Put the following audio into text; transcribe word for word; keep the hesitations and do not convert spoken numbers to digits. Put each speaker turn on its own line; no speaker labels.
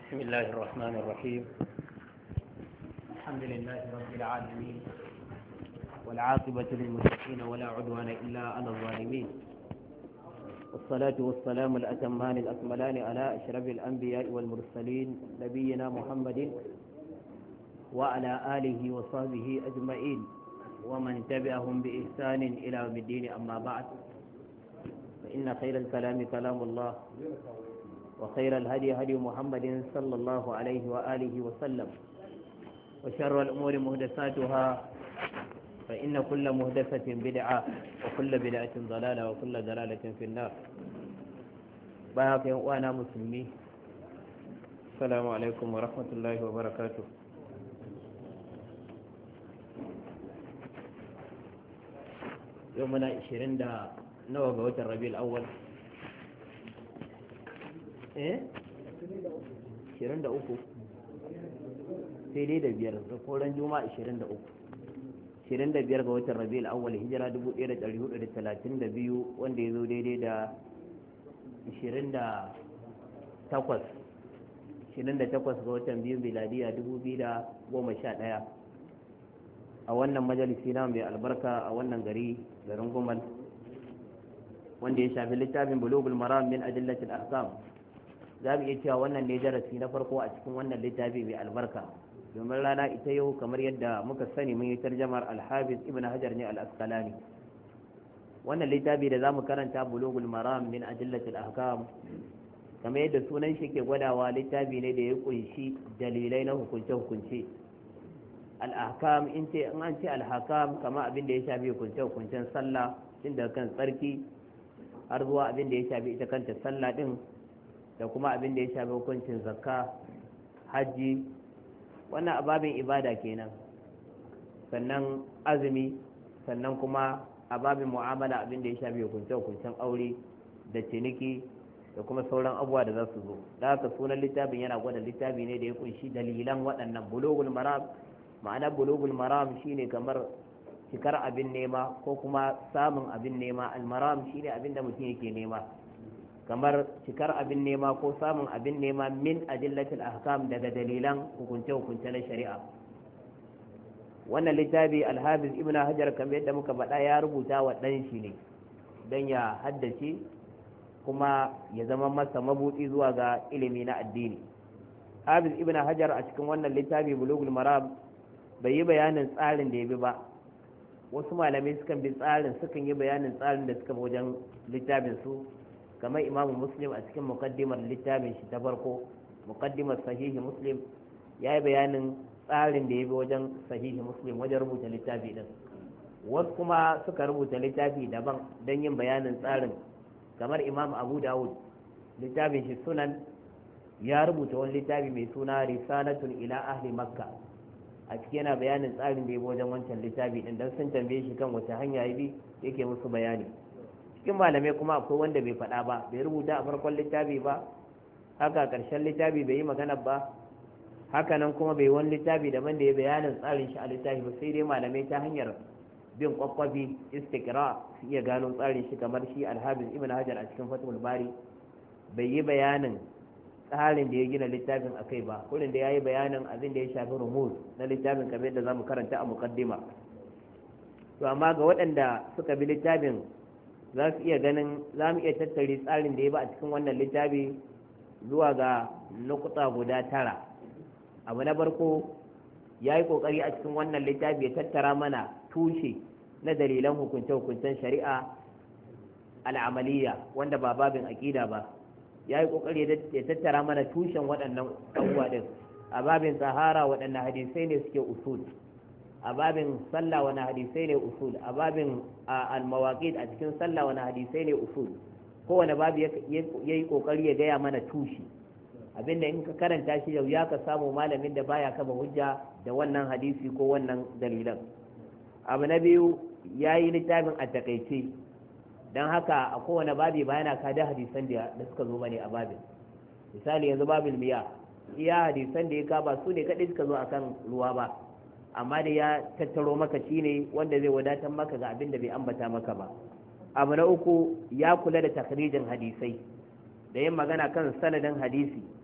بسم الله الرحمن الرحيم. الحمد لله رب العالمين، والعاقبة للمتقين ولا عدوان إلا على الظالمين، والصلاة والسلام الأتمان الأكملان على أشرف الأنبياء والمرسلين نبينا محمد وعلى آله وصحبه أجمعين ومن تبعهم بإحسان إلى يوم الدين. أما بعد، فإن خير الكلام كلام الله، وخير الهدي هدي محمد صلى الله عليه وآله وسلم، وشر الأمور محدثاتها، فإن كل محدثة بدعة، وكل بدعة ضلالة، وكل ضلالة في النار. بارك وأنا مسلمي، السلام عليكم ورحمة الله وبركاته. يومنا عشرين دا نوى قوة الربيع الأول eh ashirin da uku sai dai da biyar da koren juma'a ashirin da uku ashirin da biyar ga watan rabi'ul awwal hijira dubu ɗaya da ɗari hudu da talatin da biyu, wanda ya zo daidai da ashirin da takwas ashirin da takwas ga watan biyu miladiya dubu biyu da goma sha ɗaya a wannan majalisi na mai albarka a wannan gari garin Gumal, wanda ya shafi littafin bulugul maram min adillatil ahkam. za mu iya cewa wannan ne darasi na farko a cikin wannan littafi mai albarka, domin rana ita yau kamar yadda muka sani mun yi tarjamar alhafiz ibn hajar ne al-asqalani. wannan littafi da za mu karanta bulugul maram min adillatil ahkam, kamar yadda sunan shi ke gwadawa, littafi ne da ya kunshi dalilai na hukunce hukunce. al-ahkam in ce in an ce al-hakam kamar abin da ya shafi hukunce hukuncen sallah, tun daga kan tsarki har zuwa abin da ya shafi ita kanta sallah din, da kuma abin da ya shafi hukuncin zakka, hajji, wannan ababin ibada kenan, sannan azumi, sannan kuma ababin mu'amala abin da ya shafi hukunce-hukuncen aure da ciniki da kuma sauran abubuwa da za su zo. da haka sunan littafin yana gwada littafi ne da ya kunshi dalilan waɗannan. bulugul maram, ma'ana bulugul maram shine kamar cikar abin nema ko kuma samun abin nema. al-maram shine abin da mutum yake nema, kamar cikar abin nema ko samun abin nema min adillatil ahkam, daga dalilan hukunce-hukunce na shari'a. wannan littafi alhafiz ibn hajar kamar yadda muka faɗa ya rubuta wa ɗan shi ne don ya haddace kuma ya zama masa mabuɗi zuwa ga ilimi na addini. hafiz ibn hajar a cikin wannan littafi bulugul maram bai yi bayanin tsarin da ya bi ba. wasu malamai sukan bi tsarin sukan yi bayanin tsarin da suka bi wajen littafin su, kamar imamu muslim a cikin mukaddimar littafin shi ta farko, mukaddimar sahihi muslim, ya yi bayanin tsarin da ya bi wajen sahihi muslim wajen rubuta littafi din. wasu kuma suka rubuta littafi daban don yin bayanin tsarin, kamar imam abu dawud littafin shi sunan, ya rubuta wani littafi mai suna risalatun ila ahli makka, a ciki yana bayanin tsarin da ya bi wajen wancan littafi din, don sun tambaye shi kan wace hanya ya bi yake musu bayani. cikin malamai kuma akwai wanda bai faɗa ba, bai rubuta a farkon littafi ba, haka ƙarshen littafi bai yi magana ba, haka nan kuma bai wani littafi daban da ya bayanin tsarin shi a littafi ba, sai dai malamai ta hanyar bin kwakwafi istikra su iya gano tsarin shi, kamar shi alhafiz ibn hajar a cikin fatul bari bai yi bayanin tsarin da ya gina littafin a kai ba, kullum da ya yi bayanin abin da ya shafi rumuz na littafin kamar yadda za mu karanta a muqaddima. to amma ga waɗanda suka bi littafin za su iya ganin za mu iya tattare tsarin da ya ba a cikin wannan littafi zuwa ga nukuta guda tara. abu na farko, ya yi kokari a cikin wannan littafi ya tattara mana tushe na dalilan hukunce-hukuncen shari'a al'amaliya wanda ba babin aƙida ba. ya yi kokari ya tattara mana tushen waɗannan abubuwa din. a babin tsahara waɗannan hadisai ne suke usul, a babin sallah wani hadisai ne usul, a babin al-mawaqit a cikin sallah wani hadisai ne usul. kowane babu ya yi kokari ya gaya mana tushi, abinda in ka karanta shi yau ya ka samu malamin da baya kaba hujja da wannan hadisi ko wannan dalilan. abu na biyu, ya yi littafin a takaice, don haka a kowane babi ba yana kada hadisan da suka zo bane a babin. misali yanzu babin miya, iya hadisan da ya kaba su ne kaɗai suka zo akan ruwa ba, amma da ya tattaro maka shi ne wanda zai wadatar maka ga abin da bai ambata maka ba. abu na uku, ya kula da takhrijin hadisai da yin magana kan sanadin hadisi